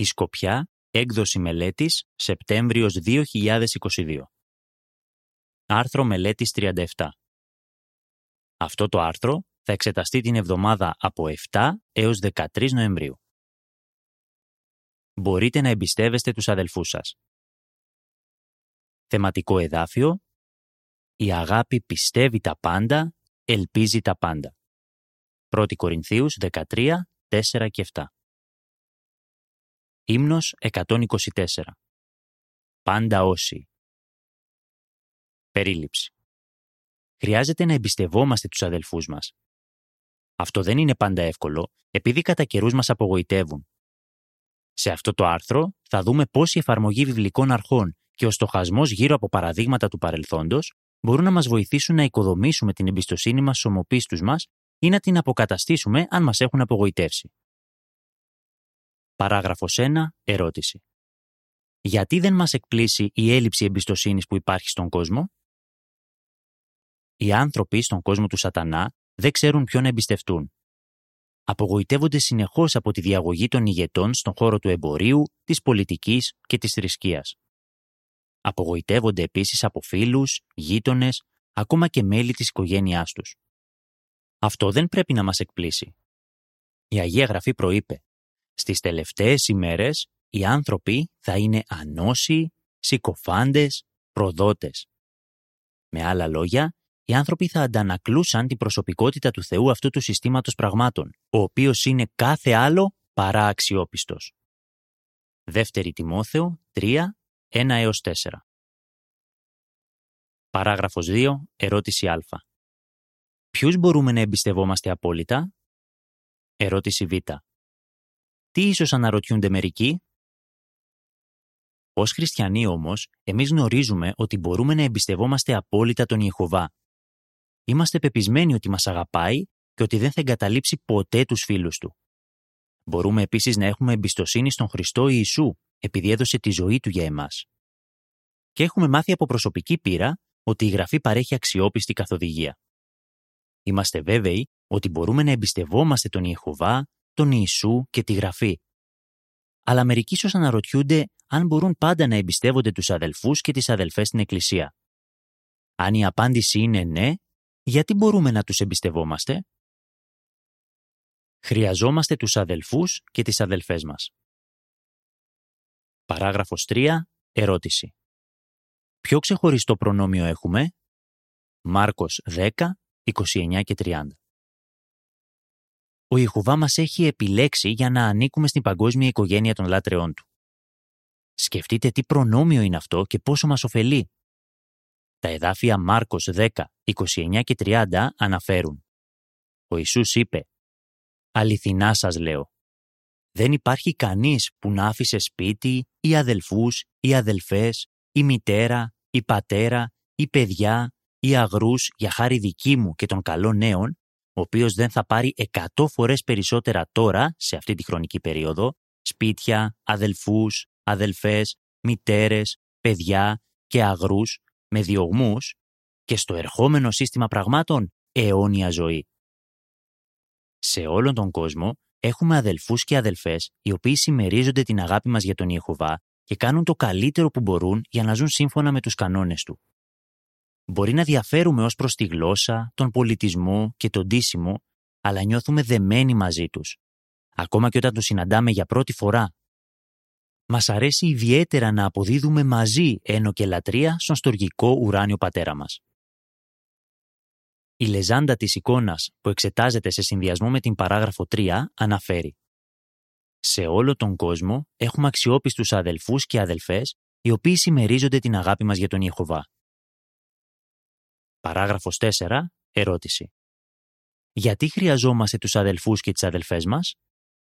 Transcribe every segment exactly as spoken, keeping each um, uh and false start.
Η Σκοπιά, έκδοση μελέτης, Σεπτέμβριος δύο χιλιάδες είκοσι δύο. Άρθρο μελέτης τριάντα επτά. Αυτό το άρθρο θα εξεταστεί την εβδομάδα από επτά έως δεκατρείς Νοεμβρίου. Μπορείτε να εμπιστεύεστε τους αδελφούς σας. Θεματικό εδάφιο: η αγάπη πιστεύει τα πάντα, ελπίζει τα πάντα. πρώτη Κορινθίους δεκατρία, τέσσερα και επτά. Ύμνος εκατόν είκοσι τέσσερα. Πάντα όσοι. Περίληψη. Χρειάζεται να εμπιστευόμαστε τους αδελφούς μας. Αυτό δεν είναι πάντα εύκολο, επειδή κατά καιρούς μας απογοητεύουν. Σε αυτό το άρθρο θα δούμε πώς η εφαρμογή βιβλικών αρχών και ο στοχασμός γύρω από παραδείγματα του παρελθόντος μπορούν να μας βοηθήσουν να οικοδομήσουμε την εμπιστοσύνη μας στους ομοπίστους μας ή να την αποκαταστήσουμε αν μας έχουν απογοητεύσει. Παράγραφος ένα. Ερώτηση. Γιατί δεν μας εκπλήσει η έλλειψη εμπιστοσύνης που υπάρχει στον κόσμο? Οι άνθρωποι στον κόσμο του Σατανά δεν ξέρουν ποιον να εμπιστευτούν. Απογοητεύονται συνεχώς από τη διαγωγή των ηγετών στον χώρο του εμπορίου, της πολιτικής και της θρησκείας. Απογοητεύονται επίσης από φίλους, γείτονες, ακόμα και μέλη της οικογένειάς τους. Αυτό δεν πρέπει να μας εκπλήσει. Η Αγία Γραφή προείπε: στις τελευταίες ημέρες οι άνθρωποι θα είναι ανώσιοι, συκοφάντες, προδότες. Με άλλα λόγια, οι άνθρωποι θα αντανακλούσαν την προσωπικότητα του Θεού αυτού του συστήματος πραγμάτων, ο οποίος είναι κάθε άλλο παρά αξιόπιστος. δεύτερη Τιμόθεο τρία, ένα έως τέσσερα. Παράγραφος δύο. Ερώτηση Α. Ποιους μπορούμε να εμπιστευόμαστε απόλυτα? Ερώτηση Β. Τι ίσως αναρωτιούνται μερικοί? Ως χριστιανοί όμως, εμείς γνωρίζουμε ότι μπορούμε να εμπιστευόμαστε απόλυτα τον Ιεχωβά. Είμαστε πεπισμένοι ότι μας αγαπάει και ότι δεν θα εγκαταλείψει ποτέ τους φίλους του. Μπορούμε επίσης να έχουμε εμπιστοσύνη στον Χριστό Ιησού, επειδή έδωσε τη ζωή του για εμάς. Και έχουμε μάθει από προσωπική πείρα ότι η Γραφή παρέχει αξιόπιστη καθοδηγία. Είμαστε βέβαιοι ότι μπορούμε να εμπιστευόμαστε τον Ιεχωβά, τον Ιησού και τη Γραφή. Αλλά μερικοί ίσως αναρωτιούνται αν μπορούν πάντα να εμπιστεύονται τους αδελφούς και τις αδελφές στην Εκκλησία. Αν η απάντηση είναι ναι, γιατί μπορούμε να τους εμπιστευόμαστε? Χρειαζόμαστε τους αδελφούς και τις αδελφές μας. Παράγραφος τρία. Ερώτηση. Ποιο ξεχωριστό προνόμιο έχουμε? Μάρκος δέκα, είκοσι εννιά και τριάντα. Ο Ιεχωβά μας έχει επιλέξει για να ανήκουμε στην παγκόσμια οικογένεια των λάτρεών του. Σκεφτείτε τι προνόμιο είναι αυτό και πόσο μας ωφελεί. Τα εδάφια Μάρκος δέκα, είκοσι εννιά και τριάντα αναφέρουν: ο Ιησούς είπε: αληθινά σας λέω, δεν υπάρχει κανείς που να άφησε σπίτι ή αδελφούς ή αδελφές ή μητέρα ή πατέρα ή παιδιά ή αγρούς για χάρη δική μου και των καλών νέων, ο οποίος δεν θα πάρει εκατό φορές περισσότερα τώρα, σε αυτή τη χρονική περίοδο, σπίτια, αδελφούς, αδελφές, μητέρες, παιδιά και αγρούς με διωγμούς και στο ερχόμενο σύστημα πραγμάτων αιώνια ζωή. Σε όλον τον κόσμο έχουμε αδελφούς και αδελφές οι οποίοι συμμερίζονται την αγάπη μας για τον Ιεχωβά και κάνουν το καλύτερο που μπορούν για να ζουν σύμφωνα με τους κανόνες του. Μπορεί να διαφέρουμε ως προς τη γλώσσα, τον πολιτισμό και τον ντύσιμο, αλλά νιώθουμε δεμένοι μαζί τους, ακόμα και όταν τους συναντάμε για πρώτη φορά. Μας αρέσει ιδιαίτερα να αποδίδουμε μαζί ένο και λατρεία στον στοργικό ουράνιο πατέρα μας. Η λεζάντα της εικόνας που εξετάζεται σε συνδυασμό με την παράγραφο τρία αναφέρει: σε όλο τον κόσμο έχουμε αξιόπιστους αδελφούς και αδελφές οι οποίοι συμμερίζονται την αγάπη μας για τον Ιεχωβά. Παράγραφος τέσσερα. Ερώτηση. Γιατί χρειαζόμαστε τους αδελφούς και τις αδελφές μας?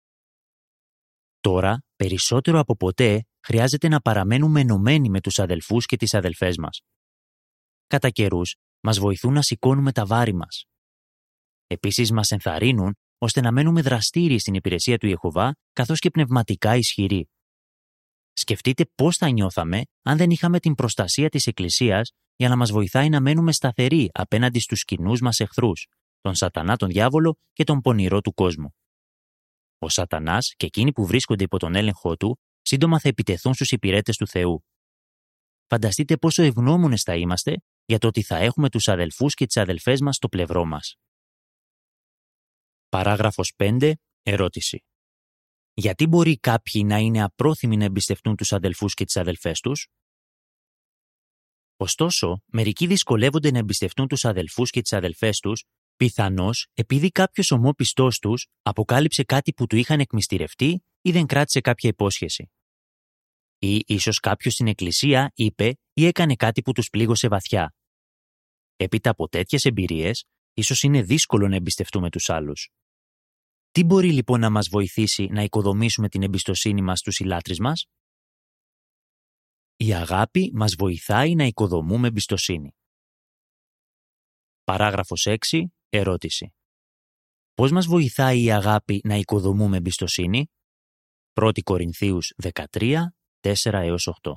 Τώρα, περισσότερο από ποτέ, χρειάζεται να παραμένουμε ενωμένοι με τους αδελφούς και τις αδελφές μας. Κατά καιρούς, μας βοηθούν να σηκώνουμε τα βάρη μας. Επίσης, μας ενθαρρύνουν ώστε να μένουμε δραστήριοι στην υπηρεσία του Ιεχωβά, καθώς και πνευματικά ισχυροί. Σκεφτείτε πώς θα νιώθαμε αν δεν είχαμε την προστασία της Εκκλησίας για να μας βοηθάει να μένουμε σταθεροί απέναντι στους κοινούς μας εχθρούς, τον Σατανά, τον Διάβολο και τον πονηρό του κόσμου. Ο Σατανάς και εκείνοι που βρίσκονται υπό τον έλεγχό του σύντομα θα επιτεθούν στους υπηρέτες του Θεού. Φανταστείτε πόσο ευγνώμονες θα είμαστε για το ότι θα έχουμε τους αδελφούς και τις αδελφές μας στο πλευρό μας. Παράγραφος πέντε. Ερώτηση. Γιατί μπορεί κάποιοι να είναι απρόθυμοι να εμπιστευτούν τους αδελφούς και τις αδελφές τους? Ωστόσο, μερικοί δυσκολεύονται να εμπιστευτούν τους αδελφούς και τις αδελφές τους, πιθανώς επειδή κάποιος ομόπιστός τους αποκάλυψε κάτι που του είχαν εκμυστηρευτεί ή δεν κράτησε κάποια υπόσχεση. Ή ίσως κάποιος στην εκκλησία είπε ή έκανε κάτι που τους πλήγωσε βαθιά. Έπειτα από τέτοιες εμπειρίες, ίσως είναι δύσκολο να εμπιστευτούμε τους άλλους. Τι μπορεί λοιπόν να μας βοηθήσει να οικοδομήσουμε την εμπιστοσύνη μας στους συλλάτρεις μας? Η αγάπη μας βοηθάει να οικοδομούμε εμπιστοσύνη. Παράγραφος έξι. Ερώτηση. Πώς μας βοηθάει η αγάπη να οικοδομούμε εμπιστοσύνη? πρώτη Κορινθίους δεκατρία, τέσσερα έως οκτώ.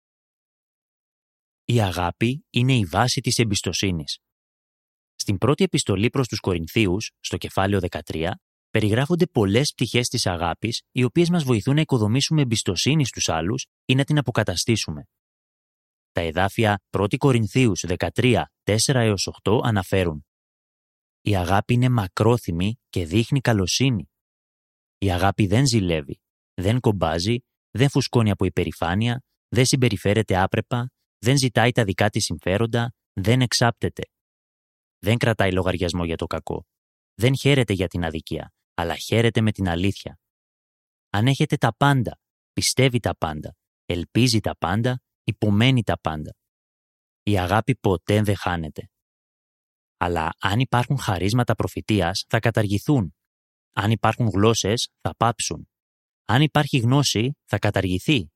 Η αγάπη είναι η βάση της εμπιστοσύνης. Στην πρώτη επιστολή προς τους Κορινθίους, στο κεφάλαιο δεκατρία, περιγράφονται πολλές πτυχές της αγάπης, οι οποίες μας βοηθούν να οικοδομήσουμε εμπιστοσύνη στους άλλους ή να την αποκαταστήσουμε. Τα εδάφια πρώτη Κορινθίους δεκατρία, τέσσερα έως οκτώ αναφέρουν: η αγάπη είναι μακρόθυμη και δείχνει καλοσύνη. Η αγάπη δεν ζηλεύει, δεν κομπάζει, δεν φουσκώνει από υπερηφάνεια, δεν συμπεριφέρεται άπρεπα, δεν ζητάει τα δικά της συμφέροντα, δεν εξάπτεται. Δεν κρατάει λογαριασμό για το κακό. Δεν χαίρεται για την αδικία, αλλά χαίρεται με την αλήθεια. Ανέχεται τα πάντα, πιστεύει τα πάντα, ελπίζει τα πάντα, υπομένει τα πάντα. Η αγάπη ποτέ δεν χάνεται. Αλλά αν υπάρχουν χαρίσματα προφητείας, θα καταργηθούν. Αν υπάρχουν γλώσσες, θα πάψουν. Αν υπάρχει γνώση, θα καταργηθεί.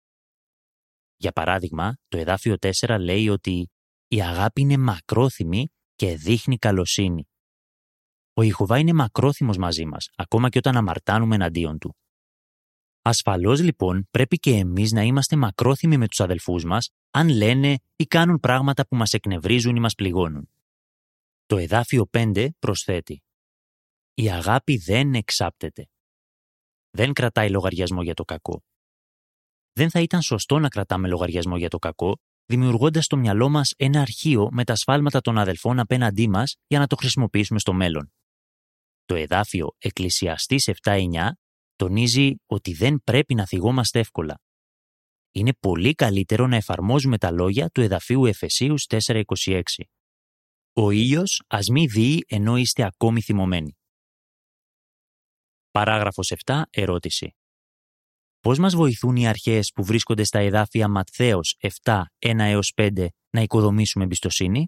Για παράδειγμα, το εδάφιο τέσσερα λέει ότι η αγάπη είναι μακρόθυμη και δείχνει καλοσύνη. Ο Ιεχωβά είναι μακρόθυμος μαζί μας, ακόμα και όταν αμαρτάνουμε εναντίον του. Ασφαλώς λοιπόν πρέπει και εμείς να είμαστε μακρόθυμοι με τους αδελφούς μας, αν λένε ή κάνουν πράγματα που μας εκνευρίζουν ή μας πληγώνουν. Το εδάφιο πέντε προσθέτει: η αγάπη δεν εξάπτεται. Δεν κρατάει λογαριασμό για το κακό. Δεν θα ήταν σωστό να κρατάμε λογαριασμό για το κακό, δημιουργώντας στο μυαλό μας ένα αρχείο με τα σφάλματα των αδελφών απέναντί μας για να το χρησιμοποιήσουμε στο μέλλον. Το εδάφιο Εκκλησιαστής επτά εννιά τονίζει ότι δεν πρέπει να θυγόμαστε εύκολα. Είναι πολύ καλύτερο να εφαρμόζουμε τα λόγια του εδαφίου Εφεσίους τέσσερα είκοσι έξι. Ο ήλιος ας μη δείει ενώ είστε ακόμη θυμωμένοι. Παράγραφος επτά. Ερώτηση. Πώς μας βοηθούν οι αρχές που βρίσκονται στα εδάφια Ματθαίος επτά, ένα έως πέντε να οικοδομήσουμε εμπιστοσύνη?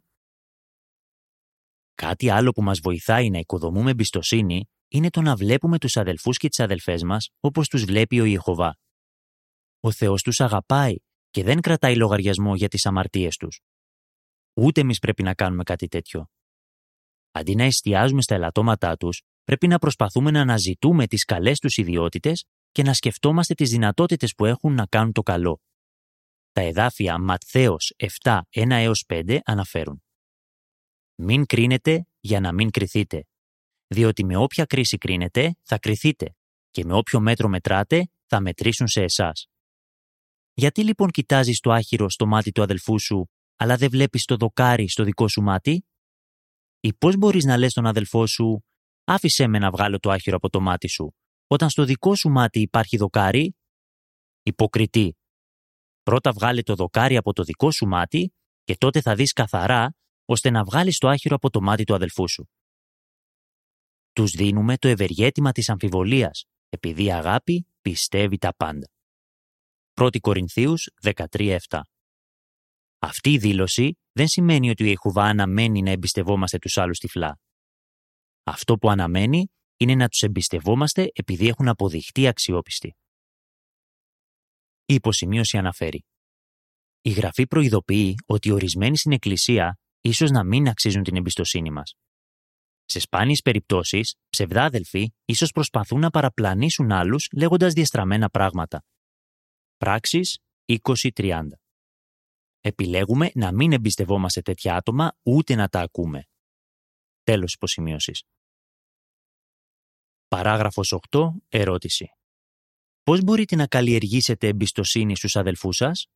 Κάτι άλλο που μας βοηθάει να οικοδομούμε εμπιστοσύνη είναι το να βλέπουμε τους αδελφούς και τις αδελφές μας όπως τους βλέπει ο Ιεχωβά. Ο Θεός τους αγαπάει και δεν κρατάει λογαριασμό για τις αμαρτίες τους. Ούτε εμείς πρέπει να κάνουμε κάτι τέτοιο. Αντί να εστιάζουμε στα ελαττώματά τους, πρέπει να προσπαθούμε να αναζητούμε τις καλές τους ιδιότητες και να σκεφτόμαστε τις δυνατότητες που έχουν να κάνουν το καλό. Τα εδάφια Ματθαίος επτά, ένα έως πέντε αναφέρουν: μην κρίνετε για να μην κριθείτε, διότι με όποια κρίση κρίνετε θα κριθείτε και με όποιο μέτρο μετράτε θα μετρήσουν σε εσάς. Γιατί λοιπόν κοιτάζεις το άχυρο στο μάτι του αδελφού σου, αλλά δεν βλέπεις το δοκάρι στο δικό σου μάτι? Ή πώς μπορείς να λες στον αδελφό σου, άφησέ με να βγάλω το άχυρο από το μάτι σου, όταν στο δικό σου μάτι υπάρχει δοκάρι? Υποκριτή. Πρώτα βγάλε το δοκάρι από το δικό σου μάτι και τότε θα δεις καθαρά, ώστε να βγάλεις το άχυρο από το μάτι του αδελφού σου. Τους δίνουμε το ευεργέτημα της αμφιβολίας, επειδή η αγάπη πιστεύει τα πάντα. πρώτη Κορινθίους δεκατρία επτά. Αυτή η δήλωση δεν σημαίνει ότι ο Ιεχωβά αναμένει να εμπιστευόμαστε τους άλλους τυφλά. Αυτό που αναμένει είναι να τους εμπιστευόμαστε επειδή έχουν αποδειχτεί αξιόπιστοι. Η υποσημείωση αναφέρει: η Γραφή προειδοποιεί ότι ορισμένοι στην Εκκλησία ίσως να μην αξίζουν την εμπιστοσύνη μας. Σε σπάνιες περιπτώσεις, ψευδάδελφοι ίσως προσπαθούν να παραπλανήσουν άλλους λέγοντας διεστραμμένα πράγματα. Πράξεις είκοσι τριάντα. Επιλέγουμε να μην εμπιστευόμαστε τέτοια άτομα ούτε να τα ακούμε. Τέλος υποσημείωσης. Παράγραφος οκτώ. Ερώτηση. Πώς μπορείτε να καλλιεργήσετε εμπιστοσύνη στους αδελφούς σας?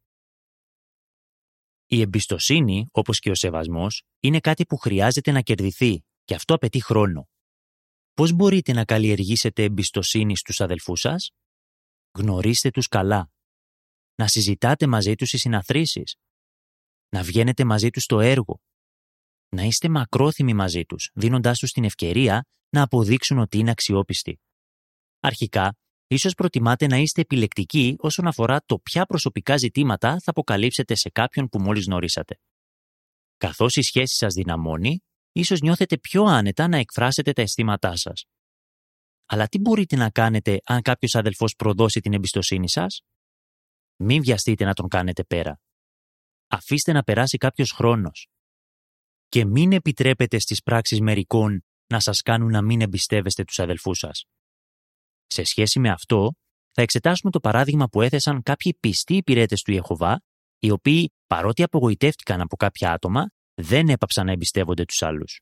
Η εμπιστοσύνη, όπως και ο σεβασμός, είναι κάτι που χρειάζεται να κερδιθεί και αυτό απαιτεί χρόνο. Πώς μπορείτε να καλλιεργήσετε εμπιστοσύνη στους αδελφούς σας? Γνωρίστε τους καλά. Να συζητάτε μαζί τους στις συναθρήσεις. Να βγαίνετε μαζί τους στο έργο. Να είστε μακρόθυμοι μαζί τους, δίνοντάς τους την ευκαιρία να αποδείξουν ότι είναι αξιόπιστοι. Αρχικά, ίσως προτιμάτε να είστε επιλεκτικοί όσον αφορά το ποια προσωπικά ζητήματα θα αποκαλύψετε σε κάποιον που μόλις γνωρίσατε. Καθώς η σχέση σας δυναμώνει, ίσως νιώθετε πιο άνετα να εκφράσετε τα αισθήματά σας. Αλλά τι μπορείτε να κάνετε αν κάποιος αδελφός προδώσει την εμπιστοσύνη σας? Μην βιαστείτε να τον κάνετε πέρα. Αφήστε να περάσει κάποιος χρόνος. Και μην επιτρέπετε στις πράξεις μερικών να σας κάνουν να μην εμπιστεύεστε τους αδελφούς σας. Σε σχέση με αυτό, θα εξετάσουμε το παράδειγμα που έθεσαν κάποιοι πιστοί υπηρέτες του Ιεχωβά, οι οποίοι, παρότι απογοητεύτηκαν από κάποια άτομα, δεν έπαψαν να εμπιστεύονται τους άλλους.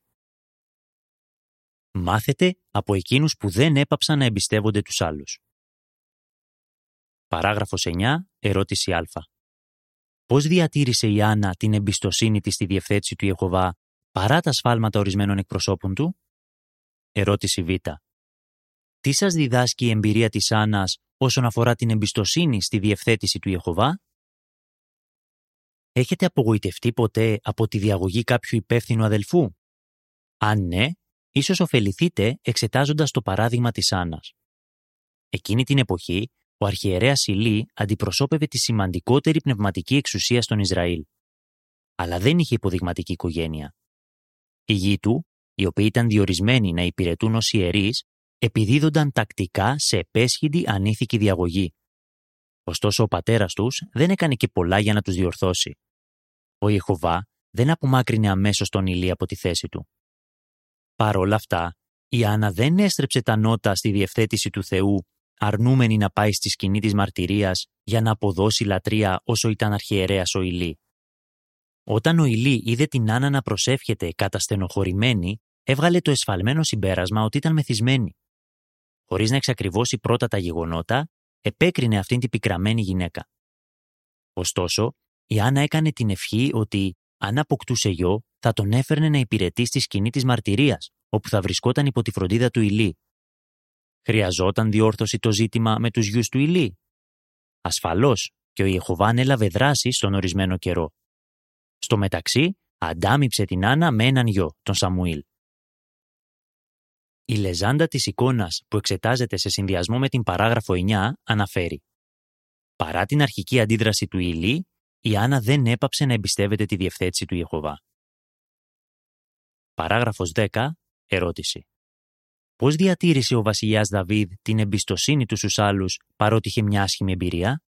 Μάθετε από εκείνους που δεν έπαψαν να εμπιστεύονται τους άλλους. Παράγραφος εννιά, ερώτηση Α. Πώς διατήρησε η Άννα την εμπιστοσύνη της στη διευθέτηση του Ιεχωβά παρά τα σφάλματα ορισμένων εκπροσώπων του? Ερώτηση Β. Τι σας διδάσκει η εμπειρία της Άννας όσον αφορά την εμπιστοσύνη στη διευθέτηση του Ιεχωβά? Έχετε απογοητευτεί ποτέ από τη διαγωγή κάποιου υπεύθυνου αδελφού? Αν ναι, ίσως ωφεληθείτε εξετάζοντας το παράδειγμα της Άννας. Εκείνη την εποχή, ο αρχιερέας Ηλί αντιπροσώπευε τη σημαντικότερη πνευματική εξουσία στον Ισραήλ. Αλλά δεν είχε υποδειγματική οικογένεια. Οι γη του, οι οποίοι ήταν διορισμένοι να υπηρετούν ως ιερείς, επιδίδονταν τακτικά σε επέσχυντη ανήθικη διαγωγή. Ωστόσο, ο πατέρας τους δεν έκανε και πολλά για να τους διορθώσει. Ο Ιεχωβά δεν απομάκρυνε αμέσως τον Ηλί από τη θέση του. Παρ' όλα αυτά, η Άννα δεν έστρεψε τα νότα στη διευθέτηση του Θεού, αρνούμενη να πάει στη σκηνή της μαρτυρίας για να αποδώσει λατρεία όσο ήταν αρχιερέας ο Ηλί. Όταν ο Ηλί είδε την Άννα να προσεύχεται καταστενοχωρημένη, έβγαλε το εσφαλμένο συμπέρασμα ότι ήταν μεθυσμένη. Χωρίς να εξακριβώσει πρώτα τα γεγονότα, επέκρινε αυτήν την πικραμένη γυναίκα. Ωστόσο, η Άννα έκανε την ευχή ότι, αν αποκτούσε γιο, θα τον έφερνε να υπηρετεί στη σκηνή της μαρτυρίας, όπου θα βρισκόταν υπό τη φροντίδα του Ηλί. Χρειαζόταν διόρθωση το ζήτημα με τους γιους του Ηλί? Ασφαλώς, και ο Ιεχωβά ανέλαβε δράση στον ορισμένο καιρό. Στο μεταξύ, αντάμιψε την Άννα με έναν γιο, τον Σαμουήλ. Η λεζάντα της εικόνας που εξετάζεται σε συνδυασμό με την παράγραφο εννιά αναφέρει: παρά την αρχική αντίδραση του Ηλί, η Άννα δεν έπαψε να εμπιστεύεται τη διευθέτηση του Ιεχωβά. Παράγραφος δέκα, ερώτηση. Πώς διατήρησε ο βασιλιάς Δαβίδ την εμπιστοσύνη του στους άλλους παρότι είχε μια άσχημη εμπειρία?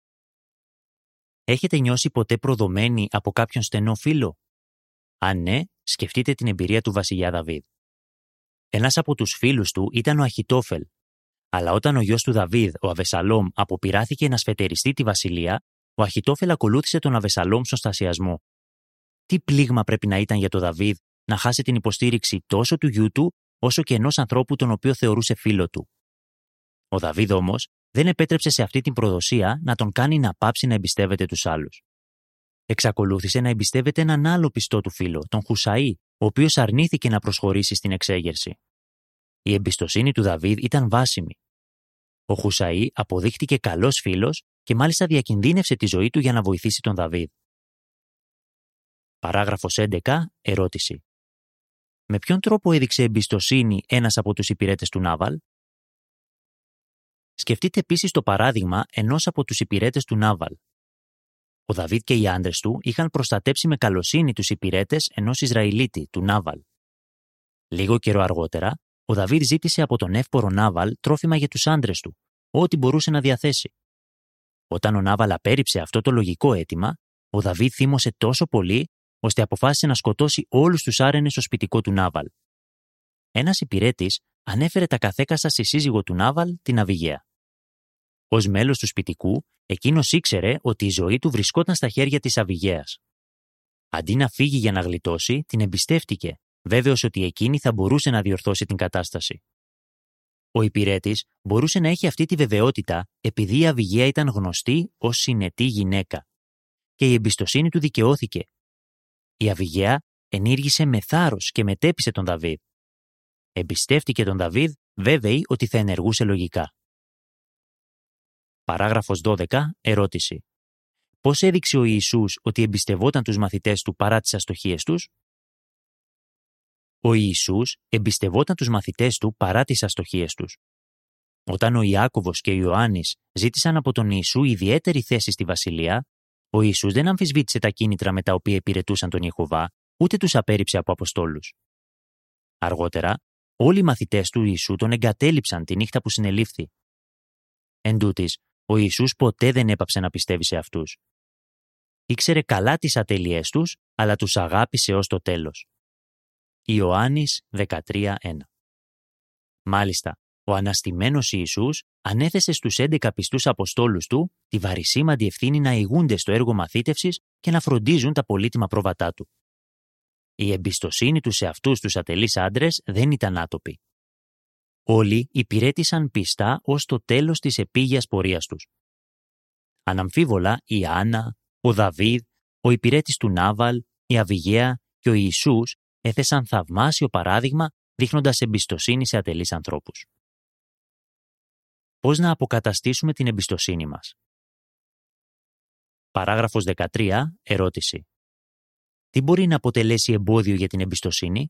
Έχετε νιώσει ποτέ προδομένοι από κάποιον στενό φίλο? Αν ναι, σκεφτείτε την εμπειρία του βασιλιά Δαβίδ. Ένας από τους φίλους του ήταν ο Αχιτόφελ. Αλλά όταν ο γιος του Δαβίδ, ο Αβεσαλόμ, αποπειράθηκε να σφετεριστεί τη βασιλεία, ο Αχιτόφελ ακολούθησε τον Αβεσαλόμ στον στασιασμό. Τι πλήγμα πρέπει να ήταν για τον Δαβίδ να χάσει την υποστήριξη τόσο του γιού του, όσο και ενός ανθρώπου τον οποίο θεωρούσε φίλο του. Ο Δαβίδ όμως δεν επέτρεψε σε αυτή την προδοσία να τον κάνει να πάψει να εμπιστεύεται τους άλλους. Εξακολούθησε να εμπιστεύεται έναν άλλο πιστό του φίλο, τον Χουσαΐ, ο οποίος αρνήθηκε να προσχωρήσει στην εξέγερση. Η εμπιστοσύνη του Δαβίδ ήταν βάσιμη. Ο Χουσαΐ αποδείχτηκε καλός φίλος και μάλιστα διακινδύνευσε τη ζωή του για να βοηθήσει τον Δαβίδ. Παράγραφος έντεκα, ερώτηση. Με ποιον τρόπο έδειξε εμπιστοσύνη ένας από τους υπηρέτες του Νάβαλ? Σκεφτείτε επίσης το παράδειγμα ενός από τους υπηρέτες του Νάβαλ. Ο Δαβίδ και οι άντρες του είχαν προστατέψει με καλοσύνη τους υπηρέτες ενός Ισραηλίτη, του Νάβαλ. Λίγο καιρό αργότερα, ο Δαβίδ ζήτησε από τον εύπορο Νάβαλ τρόφιμα για τους άντρες του, ό,τι μπορούσε να διαθέσει. Όταν ο Νάβαλ απέρριψε αυτό το λογικό αίτημα, ο Δαβίδ θύμωσε τόσο πολύ, ώστε αποφάσισε να σκοτώσει όλους τους άρενες στο σπιτικό του Νάβαλ. Ένας υπηρέτης ανέφερε τα καθέκαστα στη σύζυγο του Νάβαλ, την Αβιγαία. Ως μέλος του σπιτικού, εκείνος ήξερε ότι η ζωή του βρισκόταν στα χέρια της Αβιγαίας. Αντί να φύγει για να γλιτώσει, την εμπιστεύτηκε, βέβαιος ότι εκείνη θα μπορούσε να διορθώσει την κατάσταση. Ο υπηρέτης μπορούσε να έχει αυτή τη βεβαιότητα επειδή η Αβιγαία ήταν γνωστή ως συνετή γυναίκα και η εμπιστοσύνη του δικαιώθηκε. Η Αβιγαία ενήργησε με θάρρος και μετέπεισε τον Δαβίδ. Εμπιστεύτηκε τον Δαβίδ βέβαιη ότι θα ενεργούσε λογικά. Παράγραφος δώδεκα. Ερώτηση. Πώς έδειξε ο Ιησούς ότι εμπιστευόταν τους μαθητές του παρά τις αστοχίες τους? Ο Ιησούς εμπιστευόταν τους μαθητές του παρά τις αστοχίες τους. Όταν ο Ιάκωβος και ο Ιωάννης ζήτησαν από τον Ιησού ιδιαίτερη θέση στη βασιλεία, ο Ιησούς δεν αμφισβήτησε τα κίνητρα με τα οποία υπηρετούσαν τον Ιεχωβά, ούτε τους απέρριψε από αποστόλους. Αργότερα, όλοι οι μαθητές του Ιησού τον εγκατέλειψαν τη νύχτα που συνελήφθη. Εν τούτοις, ο Ιησούς ποτέ δεν έπαψε να πιστεύει σε αυτούς. Ήξερε καλά τις ατέλειές τους, αλλά τους αγάπησε ως το τέλος. Ιωάννης δεκατρία ένα. Μάλιστα, ο αναστημένος Ιησούς ανέθεσε στους έντεκα πιστούς αποστόλους του τη βαρισίμαντη ευθύνη να ηγούνται στο έργο μαθήτευσης και να φροντίζουν τα πολύτιμα πρόβατά του. Η εμπιστοσύνη του σε αυτούς τους ατελείς άντρες δεν ήταν άτοπη. Όλοι υπηρέτησαν πιστά ως το τέλος της επίγειας πορείας τους. Αναμφίβολα, η Άννα, ο Δαβίδ, ο υπηρέτης του Νάβαλ, η Αβιγαία και ο Ιησούς έθεσαν θαυμάσιο παράδειγμα δείχνοντας εμπιστοσύνη σε ατελείς ανθρώπους. Πώς να αποκαταστήσουμε την εμπιστοσύνη μας? Παράγραφος δεκατρία. Ερώτηση. Τι μπορεί να αποτελέσει εμπόδιο για την εμπιστοσύνη?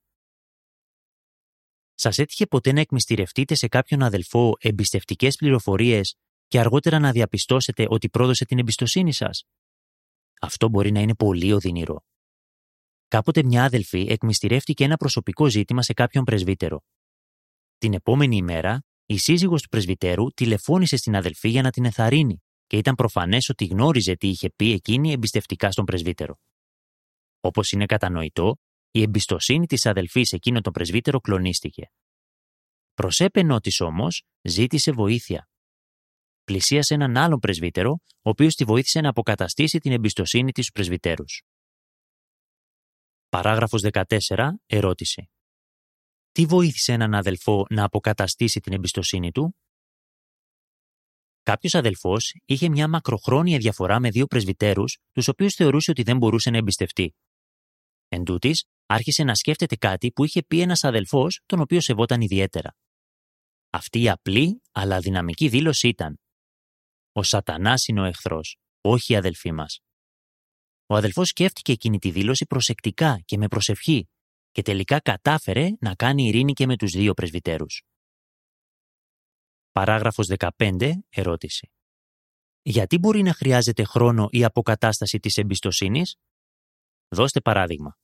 Σας έτυχε ποτέ να εκμυστηρευτείτε σε κάποιον αδελφό εμπιστευτικές πληροφορίες και αργότερα να διαπιστώσετε ότι πρόδωσε την εμπιστοσύνη σας? Αυτό μπορεί να είναι πολύ οδυνηρό. Κάποτε μια αδελφή εκμυστηρεύτηκε ένα προσωπικό ζήτημα σε κάποιον πρεσβύτερο. Την επόμενη ημέρα, η σύζυγος του πρεσβυτέρου τηλεφώνησε στην αδελφή για να την ενθαρρύνει και ήταν προφανές ότι γνώριζε τι είχε πει εκείνη εμπιστευτικά στον πρεσβύτερο. Όπως είναι κατανοητό, η εμπιστοσύνη της αδελφής εκείνο τον πρεσβύτερο κλονίστηκε. Προς έπαινό της όμως, ζήτησε βοήθεια. Πλησίασε έναν άλλον πρεσβύτερο, ο οποίος τη βοήθησε να αποκαταστήσει την εμπιστοσύνη της στους πρεσβυτέρους. Παράγραφος δεκατέσσερα. Ερώτηση. Τι βοήθησε έναν αδελφό να αποκαταστήσει την εμπιστοσύνη του? Κάποιος αδελφός είχε μια μακροχρόνια διαφορά με δύο πρεσβυτέρους, τους οποίους θεωρούσε ότι δεν μπορούσε να εμπιστευτεί. Εν τούτοις, άρχισε να σκέφτεται κάτι που είχε πει ένας αδελφός, τον οποίο σεβόταν ιδιαίτερα. Αυτή η απλή αλλά δυναμική δήλωση ήταν: «Ο Σατανάς είναι ο εχθρός, όχι η αδελφή μας». Ο αδελφός σκέφτηκε εκείνη τη δήλωση προσεκτικά και με προσευχή και τελικά κατάφερε να κάνει ειρήνη και με τους δύο πρεσβυτέρους. Παράγραφος δεκαπέντε. Ερώτηση. Γιατί μπορεί να χρειάζεται χρόνο η αποκατάσταση της εμπιστοσύνης? Δώστε παράδειγμα.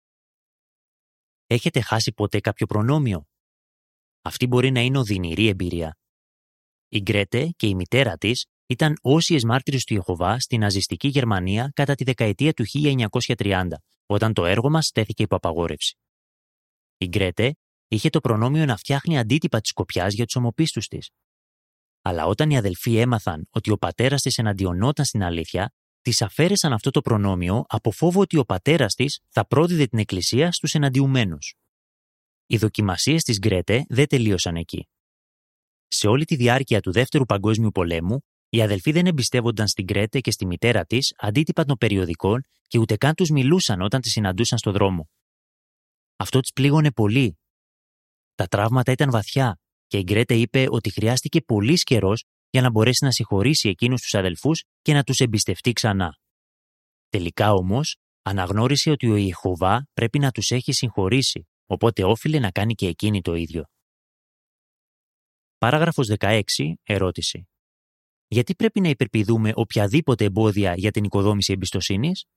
Έχετε χάσει ποτέ κάποιο προνόμιο? Αυτή μπορεί να είναι οδυνηρή εμπειρία. Η Γκρέτε και η μητέρα της ήταν όσιες μάρτυρες του Ιεχωβά στην ναζιστική Γερμανία κατά τη δεκαετία του χίλια εννιακόσια τριάντα, όταν το έργο μας τέθηκε υπό απαγόρευση. Η Γκρέτε είχε το προνόμιο να φτιάχνει αντίτυπα της κοπιάς για τους ομοπίστους της. Αλλά όταν οι αδελφοί έμαθαν ότι ο πατέρας της εναντιονόταν στην αλήθεια, της αφαίρεσαν αυτό το προνόμιο από φόβο ότι ο πατέρας της θα πρόδιδε την εκκλησία στους εναντιουμένους. Οι δοκιμασίες της Γκρέτε δεν τελείωσαν εκεί. Σε όλη τη διάρκεια του Δεύτερου Παγκόσμιου Πολέμου, οι αδελφοί δεν εμπιστεύονταν στην Γκρέτε και στη μητέρα της αντίτυπα των περιοδικών και ούτε καν τους μιλούσαν όταν τις συναντούσαν στο δρόμο. Αυτό τις πλήγωνε πολύ. Τα τραύματα ήταν βαθιά και η Γκρέτε είπε ότι χρειάστηκε πολύς καιρός για να μπορέσει να συγχωρήσει εκείνους τους αδελφούς και να τους εμπιστευτεί ξανά. Τελικά όμως, αναγνώρισε ότι ο Ιεχωβά πρέπει να τους έχει συγχωρήσει, οπότε όφιλε να κάνει και εκείνη το ίδιο. Παράγραφος δεκαέξι. Ερώτηση. Γιατί πρέπει να υπερπηδούμε οποιαδήποτε εμπόδια για την οικοδόμηση εμπιστοσύνης?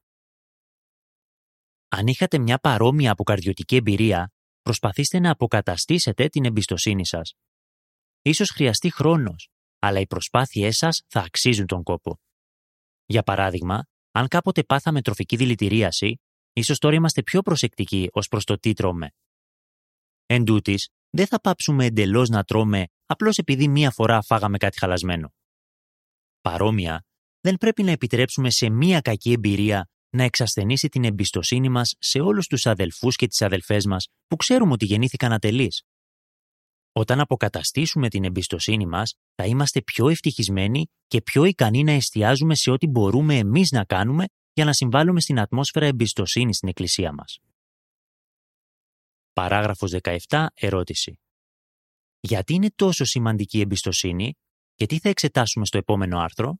Αν είχατε μια παρόμοια αποκαρδιωτική εμπειρία, προσπαθήστε να αποκαταστήσετε την εμπιστοσύνη σας. Ίσως χρειαστεί χρόνος, αλλά οι προσπάθειές σας θα αξίζουν τον κόπο. Για παράδειγμα, αν κάποτε πάθαμε τροφική δηλητηρίαση, ίσως τώρα είμαστε πιο προσεκτικοί ως προς το τι τρώμε. Εν τούτοις, δεν θα πάψουμε εντελώς να τρώμε απλώς επειδή μία φορά φάγαμε κάτι χαλασμένο. Παρόμοια, δεν πρέπει να επιτρέψουμε σε μία κακή εμπειρία να εξασθενήσει την εμπιστοσύνη μας σε όλους τους αδελφούς και τις αδελφές μας που ξέρουμε ότι γεννήθηκαν ατελείς. Όταν αποκαταστήσουμε την εμπιστοσύνη μας, θα είμαστε πιο ευτυχισμένοι και πιο ικανοί να εστιάζουμε σε ό,τι μπορούμε εμείς να κάνουμε για να συμβάλλουμε στην ατμόσφαιρα εμπιστοσύνης στην Εκκλησία μας. Παράγραφος δεκαεπτά. Ερώτηση. Γιατί είναι τόσο σημαντική η εμπιστοσύνη και τι θα εξετάσουμε στο επόμενο άρθρο?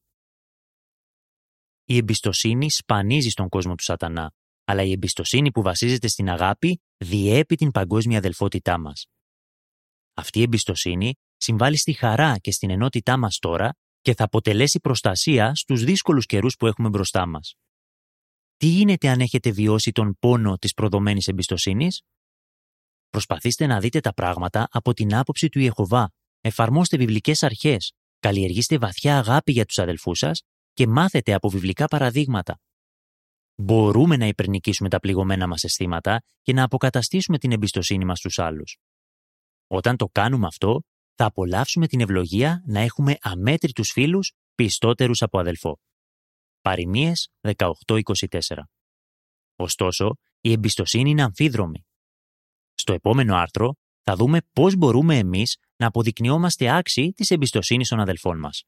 Η εμπιστοσύνη σπανίζει στον κόσμο του Σατανά, αλλά η εμπιστοσύνη που βασίζεται στην αγάπη διέπει την παγκόσμια αδελφότητά μας. Αυτή η εμπιστοσύνη συμβάλλει στη χαρά και στην ενότητά μας τώρα και θα αποτελέσει προστασία στους δύσκολους καιρούς που έχουμε μπροστά μας. Τι γίνεται αν έχετε βιώσει τον πόνο της προδομένης εμπιστοσύνης? Προσπαθήστε να δείτε τα πράγματα από την άποψη του Ιεχωβά. Εφαρμόστε βιβλικές αρχές, καλλιεργήστε βαθιά αγάπη για τους αδελφούς σας και μάθετε από βιβλικά παραδείγματα. Μπορούμε να υπερνικήσουμε τα πληγωμένα μας αισθήματα και να αποκαταστήσουμε την εμπιστοσύνη μας στους άλλους. Όταν το κάνουμε αυτό, θα απολαύσουμε την ευλογία να έχουμε αμέτρητους φίλους πιστότερους από αδελφό. Παροιμίες δεκαοκτώ είκοσι τέσσερα. Ωστόσο, η εμπιστοσύνη είναι αμφίδρομη. Στο επόμενο άρθρο θα δούμε πώς μπορούμε εμείς να αποδεικνυόμαστε άξιοι της εμπιστοσύνης των αδελφών μας.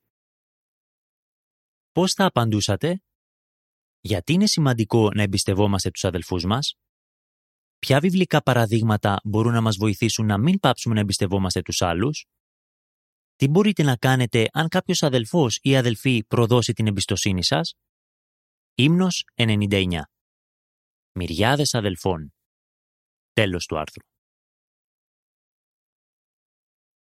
Πώς θα απαντούσατε? Γιατί είναι σημαντικό να εμπιστευόμαστε τους αδελφούς μας? Ποια βιβλικά παραδείγματα μπορούν να μας βοηθήσουν να μην πάψουμε να εμπιστευόμαστε τους άλλους? Τι μπορείτε να κάνετε αν κάποιος αδελφός ή αδελφή προδώσει την εμπιστοσύνη σας? Ύμνος ενενήντα εννιά. Μυριάδες αδελφών. Τέλος του άρθρου.